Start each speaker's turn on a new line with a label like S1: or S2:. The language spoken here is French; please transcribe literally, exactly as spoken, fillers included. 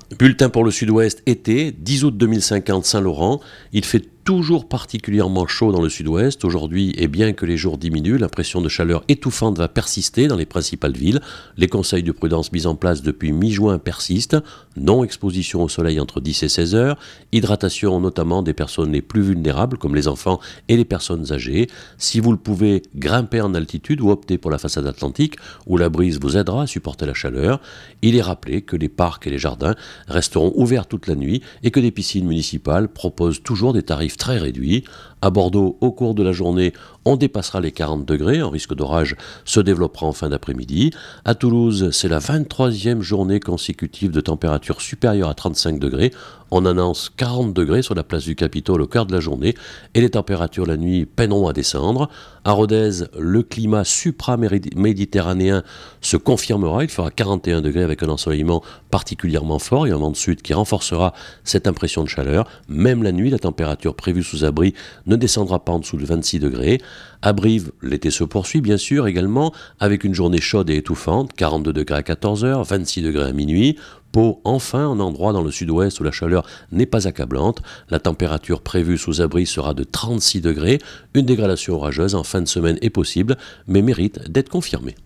S1: Bulletin pour le Sud-Ouest, été, dix août deux mille cinquante, Saint-Laurent. Il fait toujours particulièrement chaud dans le Sud-Ouest aujourd'hui, et bien que les jours diminuent, l'impression de chaleur étouffante va persister dans les principales villes. Les conseils de prudence mis en place depuis mi-juin persistent. Non-exposition au soleil entre dix et seize heures. Hydratation notamment des personnes les plus vulnérables, comme les enfants et les personnes âgées. Si vous le pouvez, grimpez en altitude ou optez pour la façade atlantique, où la brise vous aidera à supporter la chaleur. Il est rappelé que les parcs et les jardins resteront ouverts toute la nuit et que des piscines municipales proposent toujours des tarifs très réduits. À Bordeaux, au cours de la journée, on dépassera les quarante degrés, un risque d'orage se développera en fin d'après-midi. À Toulouse, c'est la vingt-troisième journée consécutive de température supérieure à trente-cinq degrés. On annonce quarante degrés sur la place du Capitole au cœur de la journée et les températures la nuit peineront à descendre. À Rodez, le climat supra-méditerranéen se confirmera. Il fera quarante et un degrés avec un ensoleillement particulièrement fort et un vent de sud qui renforcera cette impression de chaleur. Même la nuit, la température prévue sous abri ne descendra pas en dessous de vingt-six degrés. À Brive, l'été se poursuit bien sûr également avec une journée chaude et étouffante, quarante-deux degrés à quatorze heures, vingt-six degrés à minuit. Pau, enfin, un endroit dans le sud-ouest où la chaleur n'est pas accablante. La température prévue sous abri sera de trente-six degrés. Une dégradation orageuse en fin de semaine est possible, mais mérite d'être confirmée.